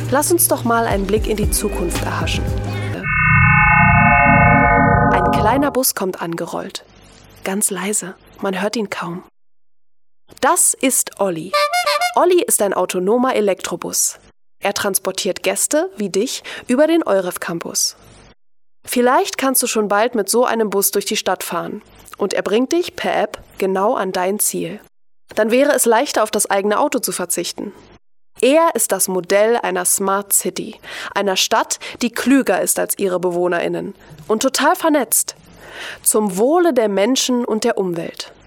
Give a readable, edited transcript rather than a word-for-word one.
Lass uns doch mal einen Blick in die Zukunft erhaschen. Ein kleiner Bus kommt angerollt. Ganz leise, man hört ihn kaum. Das ist Olli. Olli ist ein autonomer Elektrobus. Er transportiert Gäste, wie dich, über den EUREF Campus. Vielleicht kannst du schon bald mit so einem Bus durch die Stadt fahren. Und er bringt dich per App genau an dein Ziel. Dann wäre es leichter, auf das eigene Auto zu verzichten. Er ist das Modell einer Smart City, einer Stadt, die klüger ist als ihre BewohnerInnen und total vernetzt. Zum Wohle der Menschen und der Umwelt.